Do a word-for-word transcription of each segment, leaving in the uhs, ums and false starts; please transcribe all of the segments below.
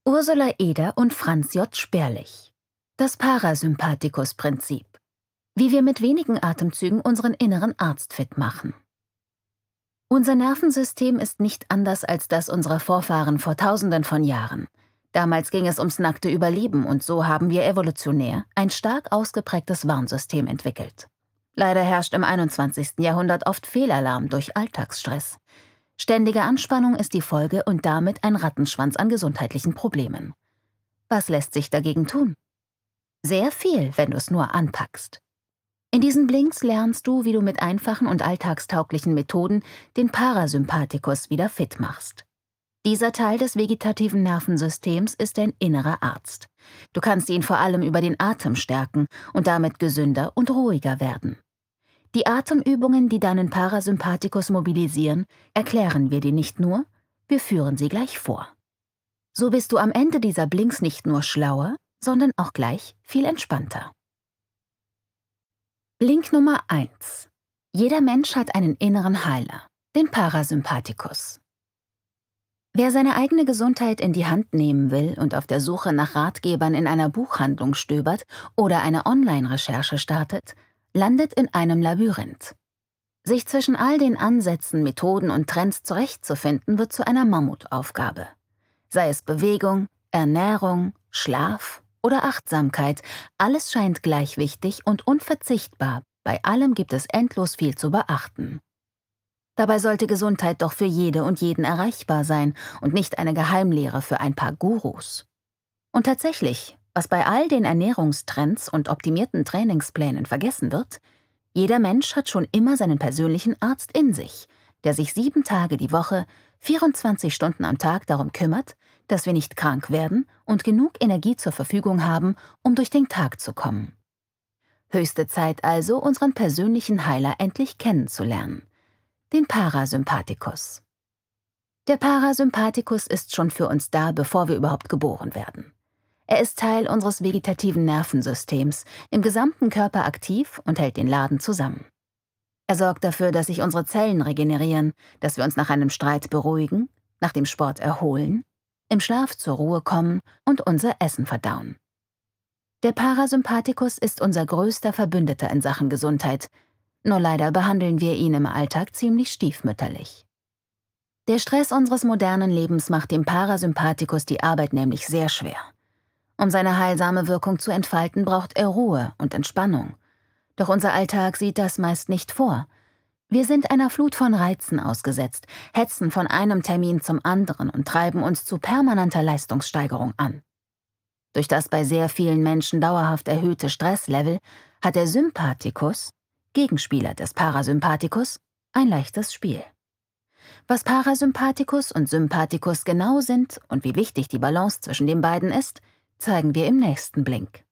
Ursula Eder und Franz J. Sperlich. Das Parasympathikus-Prinzip. Wie wir mit wenigen Atemzügen unseren inneren Arzt fit machen. Unser Nervensystem ist nicht anders als das unserer Vorfahren vor Tausenden von Jahren. Damals ging es ums nackte Überleben und so haben wir evolutionär ein stark ausgeprägtes Warnsystem entwickelt. Leider herrscht im einundzwanzigsten Jahrhundert oft Fehlalarm durch Alltagsstress. Ständige Anspannung ist die Folge und damit ein Rattenschwanz an gesundheitlichen Problemen. Was lässt sich dagegen tun? Sehr viel, wenn du es nur anpackst. In diesen Blinks lernst du, wie du mit einfachen und alltagstauglichen Methoden den Parasympathikus wieder fit machst. Dieser Teil des vegetativen Nervensystems ist dein innerer Arzt. Du kannst ihn vor allem über den Atem stärken und damit gesünder und ruhiger werden. Die Atemübungen, die deinen Parasympathikus mobilisieren, erklären wir dir nicht nur, wir führen sie gleich vor. So bist du am Ende dieser Blinks nicht nur schlauer, sondern auch gleich viel entspannter. Blink Nummer eins. Jeder Mensch hat einen inneren Heiler, den Parasympathikus. Wer seine eigene Gesundheit in die Hand nehmen will und auf der Suche nach Ratgebern in einer Buchhandlung stöbert oder eine Online-Recherche startet, landet in einem Labyrinth. Sich zwischen all den Ansätzen, Methoden und Trends zurechtzufinden, wird zu einer Mammutaufgabe. Sei es Bewegung, Ernährung, Schlaf oder Achtsamkeit, alles scheint gleich wichtig und unverzichtbar. Bei allem gibt es endlos viel zu beachten. Dabei sollte Gesundheit doch für jede und jeden erreichbar sein und nicht eine Geheimlehre für ein paar Gurus. Und tatsächlich, was bei all den Ernährungstrends und optimierten Trainingsplänen vergessen wird, jeder Mensch hat schon immer seinen persönlichen Arzt in sich, der sich sieben Tage die Woche, vierundzwanzig Stunden am Tag darum kümmert, dass wir nicht krank werden und genug Energie zur Verfügung haben, um durch den Tag zu kommen. Höchste Zeit also, unseren persönlichen Heiler endlich kennenzulernen, den Parasympathikus. Der Parasympathikus ist schon für uns da, bevor wir überhaupt geboren werden. Er ist Teil unseres vegetativen Nervensystems, im gesamten Körper aktiv und hält den Laden zusammen. Er sorgt dafür, dass sich unsere Zellen regenerieren, dass wir uns nach einem Streit beruhigen, nach dem Sport erholen, im Schlaf zur Ruhe kommen und unser Essen verdauen. Der Parasympathikus ist unser größter Verbündeter in Sachen Gesundheit, nur leider behandeln wir ihn im Alltag ziemlich stiefmütterlich. Der Stress unseres modernen Lebens macht dem Parasympathikus die Arbeit nämlich sehr schwer. Um seine heilsame Wirkung zu entfalten, braucht er Ruhe und Entspannung. Doch unser Alltag sieht das meist nicht vor. Wir sind einer Flut von Reizen ausgesetzt, hetzen von einem Termin zum anderen und treiben uns zu permanenter Leistungssteigerung an. Durch das bei sehr vielen Menschen dauerhaft erhöhte Stresslevel hat der Sympathikus, Gegenspieler des Parasympathikus, ein leichtes Spiel. Was Parasympathikus und Sympathikus genau sind und wie wichtig die Balance zwischen den beiden ist, zeigen wir im nächsten Blink.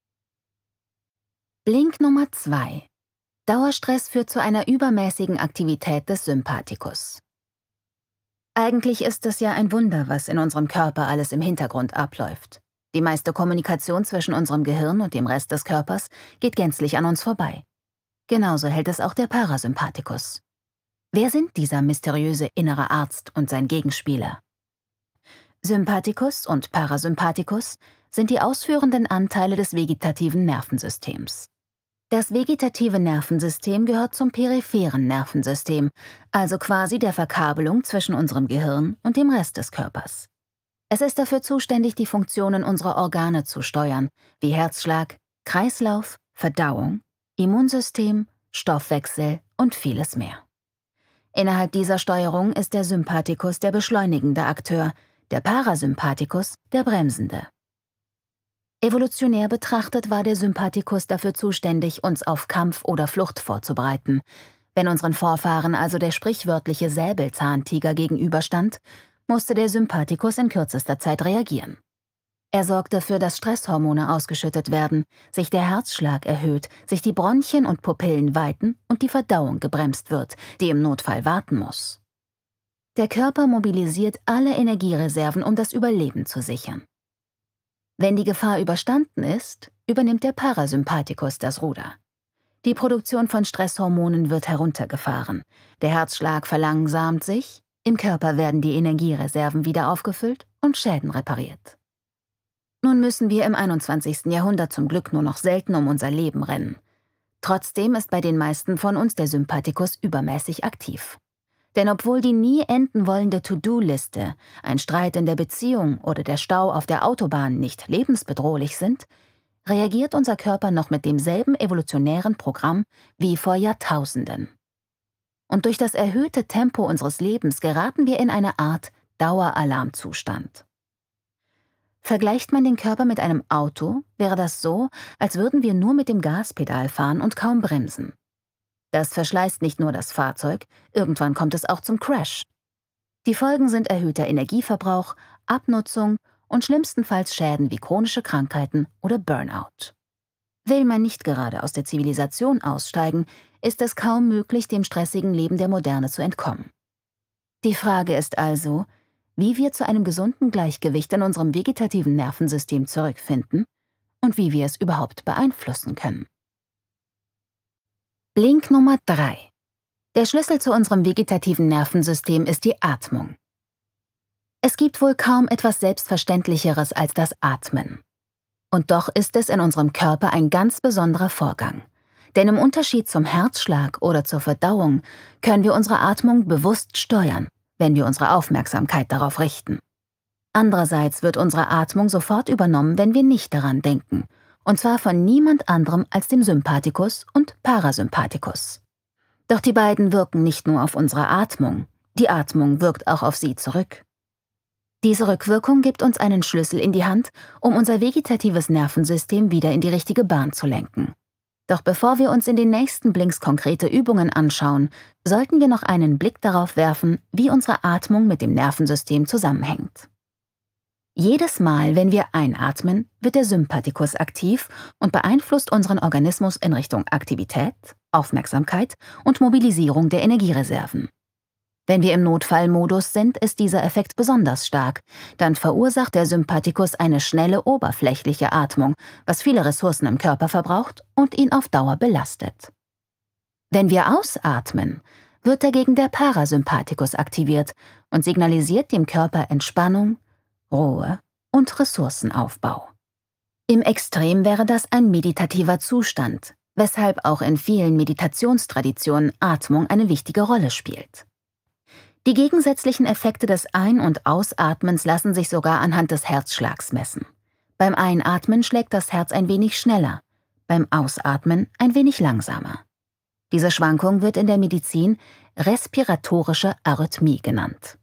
Blink Nummer zwei. Dauerstress führt zu einer übermäßigen Aktivität des Sympathikus. Eigentlich ist es ja ein Wunder, was in unserem Körper alles im Hintergrund abläuft. Die meiste Kommunikation zwischen unserem Gehirn und dem Rest des Körpers geht gänzlich an uns vorbei. Genauso hält es auch der Parasympathikus. Wer sind dieser mysteriöse innere Arzt und sein Gegenspieler? Sympathikus und Parasympathikus sind die ausführenden Anteile des vegetativen Nervensystems. Das vegetative Nervensystem gehört zum peripheren Nervensystem, also quasi der Verkabelung zwischen unserem Gehirn und dem Rest des Körpers. Es ist dafür zuständig, die Funktionen unserer Organe zu steuern, wie Herzschlag, Kreislauf, Verdauung, Immunsystem, Stoffwechsel und vieles mehr. Innerhalb dieser Steuerung ist der Sympathikus der beschleunigende Akteur, der Parasympathikus der bremsende. Evolutionär betrachtet war der Sympathikus dafür zuständig, uns auf Kampf oder Flucht vorzubereiten. Wenn unseren Vorfahren also der sprichwörtliche Säbelzahntiger gegenüberstand, musste der Sympathikus in kürzester Zeit reagieren. Er sorgt dafür, dass Stresshormone ausgeschüttet werden, sich der Herzschlag erhöht, sich die Bronchien und Pupillen weiten und die Verdauung gebremst wird, die im Notfall warten muss. Der Körper mobilisiert alle Energiereserven, um das Überleben zu sichern. Wenn die Gefahr überstanden ist, übernimmt der Parasympathikus das Ruder. Die Produktion von Stresshormonen wird heruntergefahren, der Herzschlag verlangsamt sich, im Körper werden die Energiereserven wieder aufgefüllt und Schäden repariert. Nun müssen wir im einundzwanzigsten Jahrhundert zum Glück nur noch selten um unser Leben rennen. Trotzdem ist bei den meisten von uns der Sympathikus übermäßig aktiv. Denn obwohl die nie enden wollende To-Do-Liste, ein Streit in der Beziehung oder der Stau auf der Autobahn nicht lebensbedrohlich sind, reagiert unser Körper noch mit demselben evolutionären Programm wie vor Jahrtausenden. Und durch das erhöhte Tempo unseres Lebens geraten wir in eine Art Daueralarmzustand. Vergleicht man den Körper mit einem Auto, wäre das so, als würden wir nur mit dem Gaspedal fahren und kaum bremsen. Das verschleißt nicht nur das Fahrzeug, irgendwann kommt es auch zum Crash. Die Folgen sind erhöhter Energieverbrauch, Abnutzung und schlimmstenfalls Schäden wie chronische Krankheiten oder Burnout. Will man nicht gerade aus der Zivilisation aussteigen, ist es kaum möglich, dem stressigen Leben der Moderne zu entkommen. Die Frage ist also, wie wir zu einem gesunden Gleichgewicht in unserem vegetativen Nervensystem zurückfinden und wie wir es überhaupt beeinflussen können. Blink Nummer drei. Der Schlüssel zu unserem vegetativen Nervensystem ist die Atmung. Es gibt wohl kaum etwas Selbstverständlicheres als das Atmen. Und doch ist es in unserem Körper ein ganz besonderer Vorgang. Denn im Unterschied zum Herzschlag oder zur Verdauung können wir unsere Atmung bewusst steuern, wenn wir unsere Aufmerksamkeit darauf richten. Andererseits wird unsere Atmung sofort übernommen, wenn wir nicht daran denken, und zwar von niemand anderem als dem Sympathikus und Parasympathikus. Doch die beiden wirken nicht nur auf unsere Atmung, die Atmung wirkt auch auf sie zurück. Diese Rückwirkung gibt uns einen Schlüssel in die Hand, um unser vegetatives Nervensystem wieder in die richtige Bahn zu lenken. Doch bevor wir uns in den nächsten Blinks konkrete Übungen anschauen, sollten wir noch einen Blick darauf werfen, wie unsere Atmung mit dem Nervensystem zusammenhängt. Jedes Mal, wenn wir einatmen, wird der Sympathikus aktiv und beeinflusst unseren Organismus in Richtung Aktivität, Aufmerksamkeit und Mobilisierung der Energiereserven. Wenn wir im Notfallmodus sind, ist dieser Effekt besonders stark. Dann verursacht der Sympathikus eine schnelle oberflächliche Atmung, was viele Ressourcen im Körper verbraucht und ihn auf Dauer belastet. Wenn wir ausatmen, wird dagegen der Parasympathikus aktiviert und signalisiert dem Körper Entspannung, Ruhe und Ressourcenaufbau. Im Extrem wäre das ein meditativer Zustand, weshalb auch in vielen Meditationstraditionen Atmung eine wichtige Rolle spielt. Die gegensätzlichen Effekte des Ein- und Ausatmens lassen sich sogar anhand des Herzschlags messen. Beim Einatmen schlägt das Herz ein wenig schneller, beim Ausatmen ein wenig langsamer. Diese Schwankung wird in der Medizin respiratorische Arrhythmie genannt.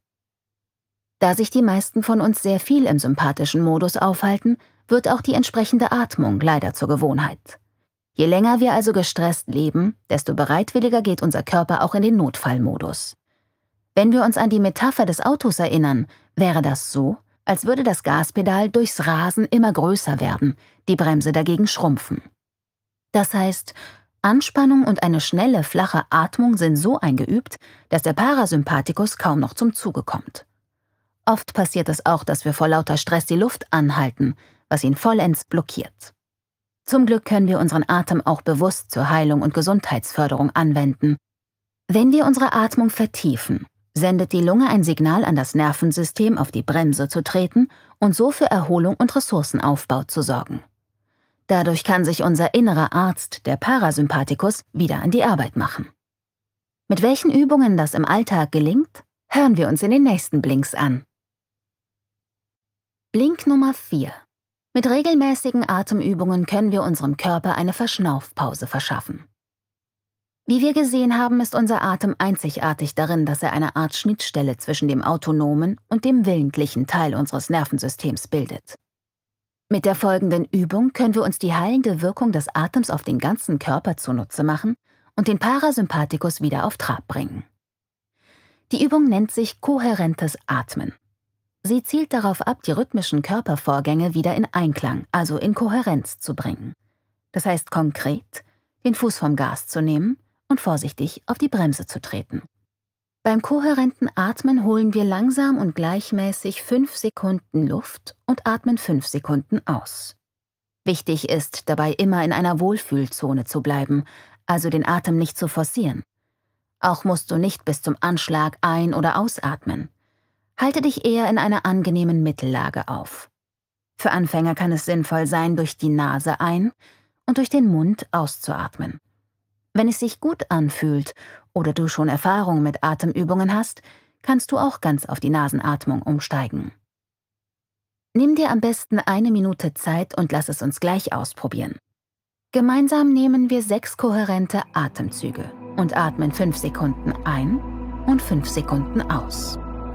Da sich die meisten von uns sehr viel im sympathischen Modus aufhalten, wird auch die entsprechende Atmung leider zur Gewohnheit. Je länger wir also gestresst leben, desto bereitwilliger geht unser Körper auch in den Notfallmodus. Wenn wir uns an die Metapher des Autos erinnern, wäre das so, als würde das Gaspedal durchs Rasen immer größer werden, die Bremse dagegen schrumpfen. Das heißt, Anspannung und eine schnelle, flache Atmung sind so eingeübt, dass der Parasympathikus kaum noch zum Zuge kommt. Oft passiert es auch, dass wir vor lauter Stress die Luft anhalten, was ihn vollends blockiert. Zum Glück können wir unseren Atem auch bewusst zur Heilung und Gesundheitsförderung anwenden. Wenn wir unsere Atmung vertiefen, sendet die Lunge ein Signal an das Nervensystem, auf die Bremse zu treten und so für Erholung und Ressourcenaufbau zu sorgen. Dadurch kann sich unser innerer Arzt, der Parasympathikus, wieder an die Arbeit machen. Mit welchen Übungen das im Alltag gelingt, hören wir uns in den nächsten Blinks an. Blink Nummer vier. Mit regelmäßigen Atemübungen können wir unserem Körper eine Verschnaufpause verschaffen. Wie wir gesehen haben, ist unser Atem einzigartig darin, dass er eine Art Schnittstelle zwischen dem autonomen und dem willentlichen Teil unseres Nervensystems bildet. Mit der folgenden Übung können wir uns die heilende Wirkung des Atems auf den ganzen Körper zunutze machen und den Parasympathikus wieder auf Trab bringen. Die Übung nennt sich kohärentes Atmen. Sie zielt darauf ab, die rhythmischen Körpervorgänge wieder in Einklang, also in Kohärenz zu bringen. Das heißt konkret, den Fuß vom Gas zu nehmen und vorsichtig auf die Bremse zu treten. Beim kohärenten Atmen holen wir langsam und gleichmäßig fünf Sekunden Luft und atmen fünf Sekunden aus. Wichtig ist, dabei immer in einer Wohlfühlzone zu bleiben, also den Atem nicht zu forcieren. Auch musst du nicht bis zum Anschlag ein- oder ausatmen. Halte dich eher in einer angenehmen Mittellage auf. Für Anfänger kann es sinnvoll sein, durch die Nase ein- und durch den Mund auszuatmen. Wenn es sich gut anfühlt oder du schon Erfahrung mit Atemübungen hast, kannst du auch ganz auf die Nasenatmung umsteigen. Nimm dir am besten eine Minute Zeit und lass es uns gleich ausprobieren. Gemeinsam nehmen wir sechs kohärente Atemzüge und atmen fünf Sekunden ein und fünf Sekunden aus.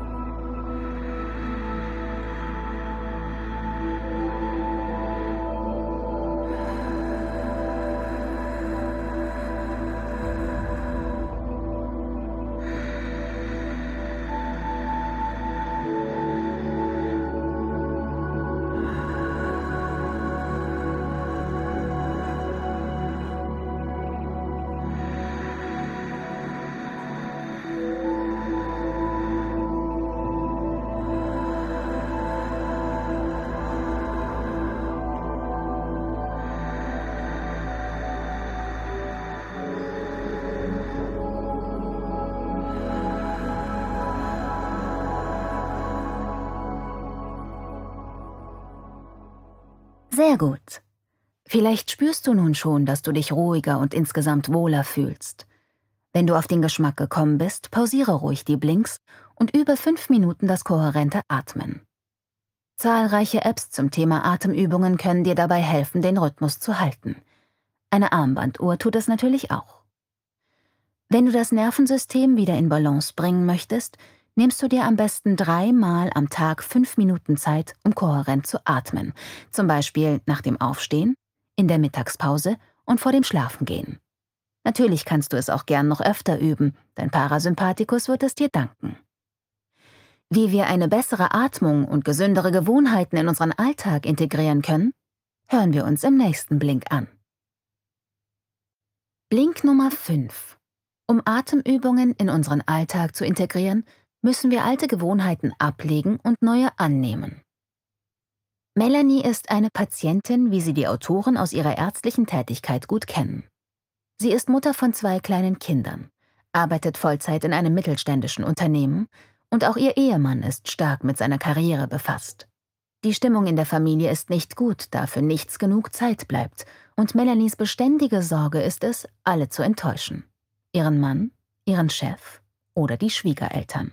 Sehr gut. Vielleicht spürst du nun schon, dass du dich ruhiger und insgesamt wohler fühlst. Wenn du auf den Geschmack gekommen bist, pausiere ruhig die Blinks und übe fünf Minuten das kohärente Atmen. Zahlreiche Apps zum Thema Atemübungen können dir dabei helfen, den Rhythmus zu halten. Eine Armbanduhr tut es natürlich auch. Wenn du das Nervensystem wieder in Balance bringen möchtest, nimmst du dir am besten dreimal am Tag fünf Minuten Zeit, um kohärent zu atmen. Zum Beispiel nach dem Aufstehen, in der Mittagspause und vor dem Schlafengehen. Natürlich kannst du es auch gern noch öfter üben, dein Parasympathikus wird es dir danken. Wie wir eine bessere Atmung und gesündere Gewohnheiten in unseren Alltag integrieren können, hören wir uns im nächsten Blink an. Blink Nummer fünf. Um Atemübungen in unseren Alltag zu integrieren, müssen wir alte Gewohnheiten ablegen und neue annehmen. Melanie ist eine Patientin, wie sie die Autoren aus ihrer ärztlichen Tätigkeit gut kennen. Sie ist Mutter von zwei kleinen Kindern, arbeitet Vollzeit in einem mittelständischen Unternehmen und auch ihr Ehemann ist stark mit seiner Karriere befasst. Die Stimmung in der Familie ist nicht gut, da für nichts genug Zeit bleibt und Melanies beständige Sorge ist es, alle zu enttäuschen. Ihren Mann, ihren Chef oder die Schwiegereltern.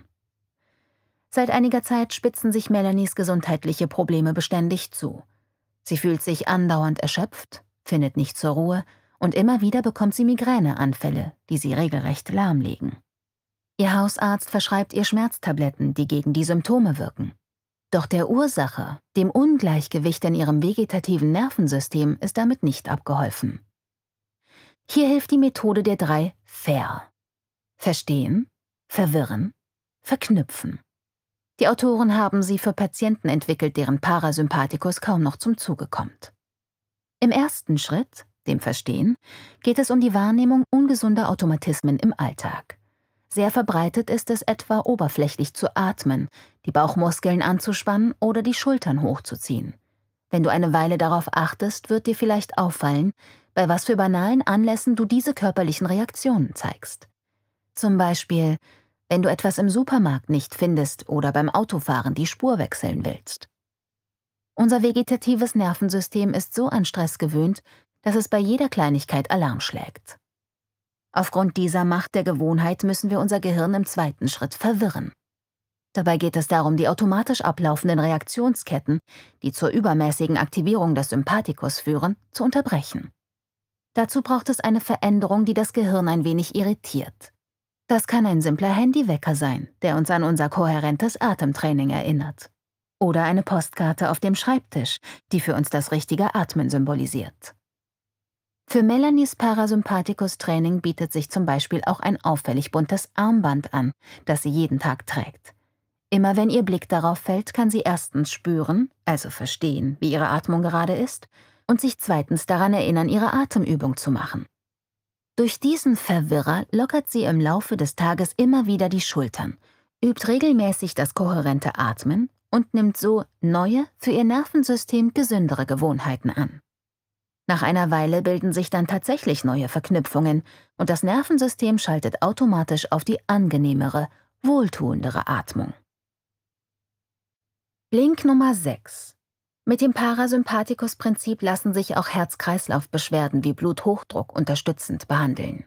Seit einiger Zeit spitzen sich Melanies gesundheitliche Probleme beständig zu. Sie fühlt sich andauernd erschöpft, findet nicht zur Ruhe und immer wieder bekommt sie Migräneanfälle, die sie regelrecht lahmlegen. Ihr Hausarzt verschreibt ihr Schmerztabletten, die gegen die Symptome wirken. Doch der Ursache, dem Ungleichgewicht in ihrem vegetativen Nervensystem, ist damit nicht abgeholfen. Hier hilft die Methode der drei Ver. Verstehen, verwirren, verknüpfen. Die Autoren haben sie für Patienten entwickelt, deren Parasympathikus kaum noch zum Zuge kommt. Im ersten Schritt, dem Verstehen, geht es um die Wahrnehmung ungesunder Automatismen im Alltag. Sehr verbreitet ist es etwa, oberflächlich zu atmen, die Bauchmuskeln anzuspannen oder die Schultern hochzuziehen. Wenn du eine Weile darauf achtest, wird dir vielleicht auffallen, bei was für banalen Anlässen du diese körperlichen Reaktionen zeigst. Zum Beispiel, wenn du etwas im Supermarkt nicht findest oder beim Autofahren die Spur wechseln willst. Unser vegetatives Nervensystem ist so an Stress gewöhnt, dass es bei jeder Kleinigkeit Alarm schlägt. Aufgrund dieser Macht der Gewohnheit müssen wir unser Gehirn im zweiten Schritt verwirren. Dabei geht es darum, die automatisch ablaufenden Reaktionsketten, die zur übermäßigen Aktivierung des Sympathikus führen, zu unterbrechen. Dazu braucht es eine Veränderung, die das Gehirn ein wenig irritiert. Das kann ein simpler Handywecker sein, der uns an unser kohärentes Atemtraining erinnert. Oder eine Postkarte auf dem Schreibtisch, die für uns das richtige Atmen symbolisiert. Für Melanies Parasympathikus-Training bietet sich zum Beispiel auch ein auffällig buntes Armband an, das sie jeden Tag trägt. Immer wenn ihr Blick darauf fällt, kann sie erstens spüren, also verstehen, wie ihre Atmung gerade ist, und sich zweitens daran erinnern, ihre Atemübung zu machen. Durch diesen Verwirrer lockert sie im Laufe des Tages immer wieder die Schultern, übt regelmäßig das kohärente Atmen und nimmt so neue, für ihr Nervensystem gesündere Gewohnheiten an. Nach einer Weile bilden sich dann tatsächlich neue Verknüpfungen und das Nervensystem schaltet automatisch auf die angenehmere, wohltuendere Atmung. Blink Nummer sechs. Mit dem Parasympathikus-Prinzip lassen sich auch Herz-Kreislauf-Beschwerden wie Bluthochdruck unterstützend behandeln.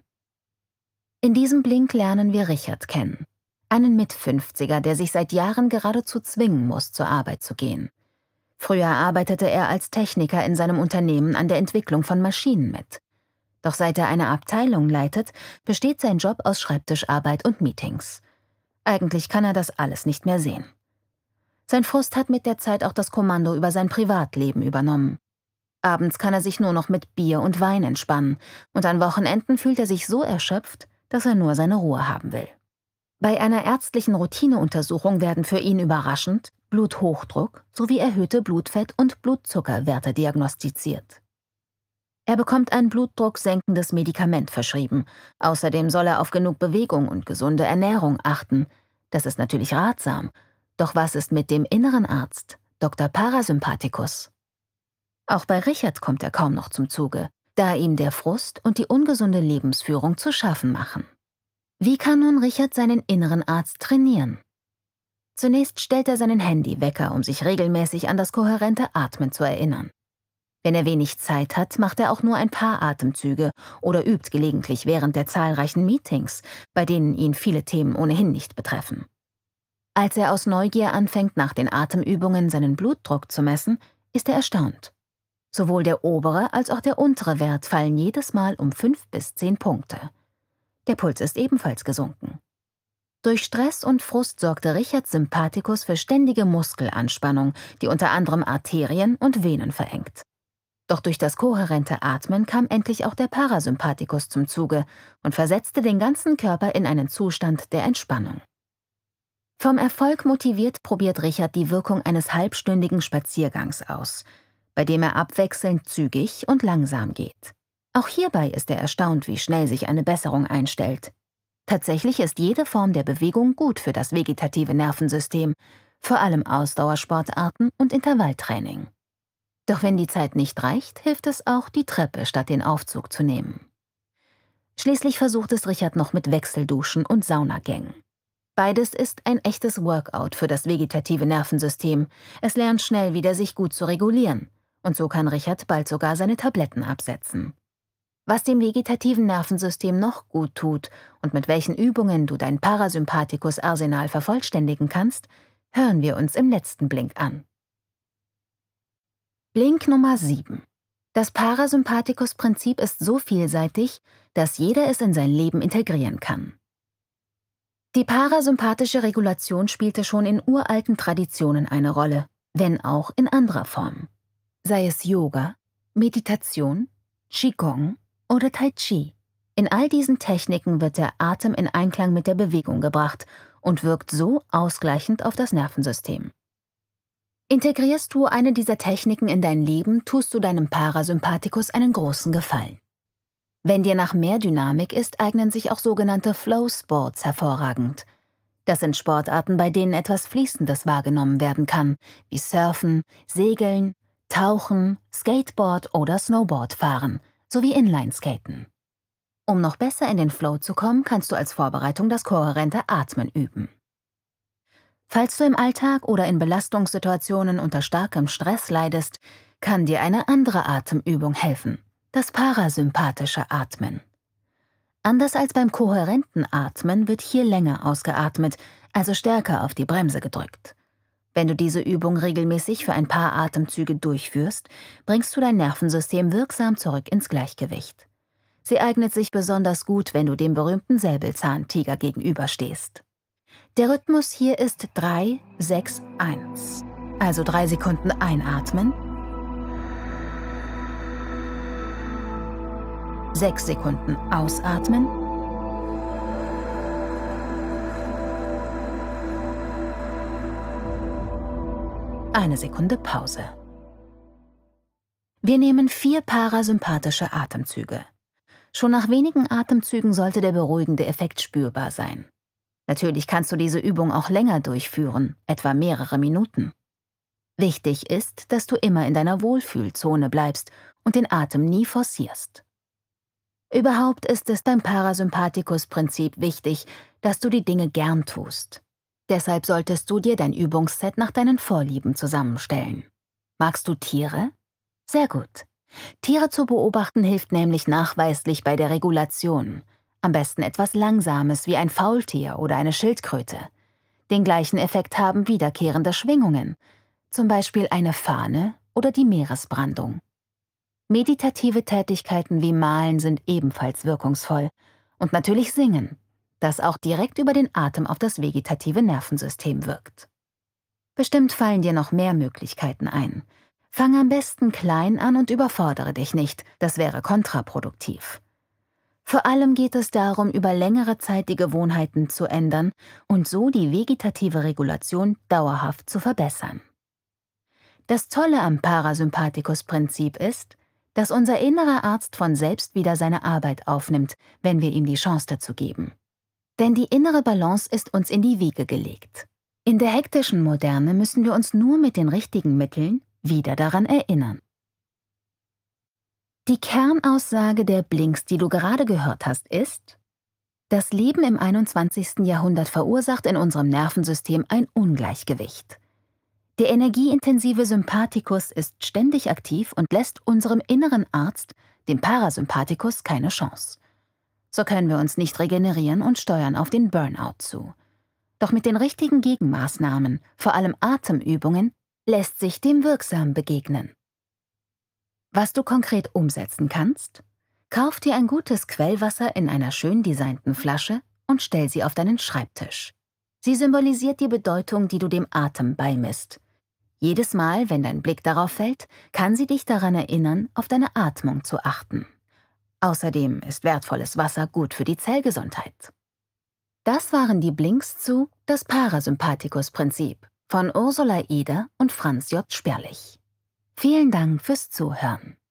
In diesem Blink lernen wir Richard kennen. Einen Mit-fünfziger, der sich seit Jahren geradezu zwingen muss, zur Arbeit zu gehen. Früher arbeitete er als Techniker in seinem Unternehmen an der Entwicklung von Maschinen mit. Doch seit er eine Abteilung leitet, besteht sein Job aus Schreibtischarbeit und Meetings. Eigentlich kann er das alles nicht mehr sehen. Sein Frust hat mit der Zeit auch das Kommando über sein Privatleben übernommen. Abends kann er sich nur noch mit Bier und Wein entspannen und an Wochenenden fühlt er sich so erschöpft, dass er nur seine Ruhe haben will. Bei einer ärztlichen Routineuntersuchung werden für ihn überraschend Bluthochdruck sowie erhöhte Blutfett- und Blutzuckerwerte diagnostiziert. Er bekommt ein blutdrucksenkendes Medikament verschrieben. Außerdem soll er auf genug Bewegung und gesunde Ernährung achten. Das ist natürlich ratsam. Doch was ist mit dem inneren Arzt, Doktor Parasympathikus? Auch bei Richard kommt er kaum noch zum Zuge, da ihm der Frust und die ungesunde Lebensführung zu schaffen machen. Wie kann nun Richard seinen inneren Arzt trainieren? Zunächst stellt er seinen Handywecker, um sich regelmäßig an das kohärente Atmen zu erinnern. Wenn er wenig Zeit hat, macht er auch nur ein paar Atemzüge oder übt gelegentlich während der zahlreichen Meetings, bei denen ihn viele Themen ohnehin nicht betreffen. Als er aus Neugier anfängt, nach den Atemübungen seinen Blutdruck zu messen, ist er erstaunt. Sowohl der obere als auch der untere Wert fallen jedes Mal um fünf bis zehn Punkte. Der Puls ist ebenfalls gesunken. Durch Stress und Frust sorgte Richard Sympathikus für ständige Muskelanspannung, die unter anderem Arterien und Venen verengt. Doch durch das kohärente Atmen kam endlich auch der Parasympathikus zum Zuge und versetzte den ganzen Körper in einen Zustand der Entspannung. Vom Erfolg motiviert probiert Richard die Wirkung eines halbstündigen Spaziergangs aus, bei dem er abwechselnd zügig und langsam geht. Auch hierbei ist er erstaunt, wie schnell sich eine Besserung einstellt. Tatsächlich ist jede Form der Bewegung gut für das vegetative Nervensystem, vor allem Ausdauersportarten und Intervalltraining. Doch wenn die Zeit nicht reicht, hilft es auch, die Treppe statt den Aufzug zu nehmen. Schließlich versucht es Richard noch mit Wechselduschen und Saunagängen. Beides ist ein echtes Workout für das vegetative Nervensystem. Es lernt schnell wieder, sich gut zu regulieren. Und so kann Richard bald sogar seine Tabletten absetzen. Was dem vegetativen Nervensystem noch gut tut und mit welchen Übungen du dein Parasympathikus-Arsenal vervollständigen kannst, hören wir uns im letzten Blink an. Blink Nummer sieben. Das Parasympathikus-Prinzip ist so vielseitig, dass jeder es in sein Leben integrieren kann. Die parasympathische Regulation spielte schon in uralten Traditionen eine Rolle, wenn auch in anderer Form. Sei es Yoga, Meditation, Qigong oder Tai Chi. In all diesen Techniken wird der Atem in Einklang mit der Bewegung gebracht und wirkt so ausgleichend auf das Nervensystem. Integrierst du eine dieser Techniken in dein Leben, tust du deinem Parasympathikus einen großen Gefallen. Wenn dir nach mehr Dynamik ist, eignen sich auch sogenannte Flow Sports hervorragend. Das sind Sportarten, bei denen etwas Fließendes wahrgenommen werden kann, wie Surfen, Segeln, Tauchen, Skateboard oder Snowboard fahren, sowie Inlineskaten. Um noch besser in den Flow zu kommen, kannst du als Vorbereitung das kohärente Atmen üben. Falls du im Alltag oder in Belastungssituationen unter starkem Stress leidest, kann dir eine andere Atemübung helfen, das parasympathische Atmen. Anders als beim kohärenten Atmen wird hier länger ausgeatmet, also stärker auf die Bremse gedrückt. Wenn du diese Übung regelmäßig für ein paar Atemzüge durchführst, bringst du dein Nervensystem wirksam zurück ins Gleichgewicht. Sie eignet sich besonders gut, wenn du dem berühmten Säbelzahntiger gegenüberstehst. Der Rhythmus hier ist drei sechs eins, also drei Sekunden einatmen, sechs Sekunden ausatmen, eine Sekunde Pause. Wir nehmen vier parasympathische Atemzüge. Schon nach wenigen Atemzügen sollte der beruhigende Effekt spürbar sein. Natürlich kannst du diese Übung auch länger durchführen, etwa mehrere Minuten. Wichtig ist, dass du immer in deiner Wohlfühlzone bleibst und den Atem nie forcierst. Überhaupt ist es beim Parasympathikus-Prinzip wichtig, dass du die Dinge gern tust. Deshalb solltest du dir dein Übungsset nach deinen Vorlieben zusammenstellen. Magst du Tiere? Sehr gut. Tiere zu beobachten hilft nämlich nachweislich bei der Regulation. Am besten etwas Langsames wie ein Faultier oder eine Schildkröte. Den gleichen Effekt haben wiederkehrende Schwingungen, zum Beispiel eine Fahne oder die Meeresbrandung. Meditative Tätigkeiten wie Malen sind ebenfalls wirkungsvoll. Und natürlich Singen, das auch direkt über den Atem auf das vegetative Nervensystem wirkt. Bestimmt fallen dir noch mehr Möglichkeiten ein. Fang am besten klein an und überfordere dich nicht, das wäre kontraproduktiv. Vor allem geht es darum, über längere Zeit die Gewohnheiten zu ändern und so die vegetative Regulation dauerhaft zu verbessern. Das Tolle am Parasympathikus-Prinzip ist, dass unser innerer Arzt von selbst wieder seine Arbeit aufnimmt, wenn wir ihm die Chance dazu geben. Denn die innere Balance ist uns in die Wiege gelegt. In der hektischen Moderne müssen wir uns nur mit den richtigen Mitteln wieder daran erinnern. Die Kernaussage der Blinks, die du gerade gehört hast, ist: Das Leben im einundzwanzigsten Jahrhundert verursacht in unserem Nervensystem ein Ungleichgewicht. Der energieintensive Sympathikus ist ständig aktiv und lässt unserem inneren Arzt, dem Parasympathikus, keine Chance. So können wir uns nicht regenerieren und steuern auf den Burnout zu. Doch mit den richtigen Gegenmaßnahmen, vor allem Atemübungen, lässt sich dem wirksam begegnen. Was du konkret umsetzen kannst? Kauf dir ein gutes Quellwasser in einer schön designten Flasche und stell sie auf deinen Schreibtisch. Sie symbolisiert die Bedeutung, die du dem Atem beimisst. Jedes Mal, wenn dein Blick darauf fällt, kann sie dich daran erinnern, auf deine Atmung zu achten. Außerdem ist wertvolles Wasser gut für die Zellgesundheit. Das waren die Blinks zu Das Parasympathikus-Prinzip von Ursula Eder und Franz J. Sperlich. Vielen Dank fürs Zuhören.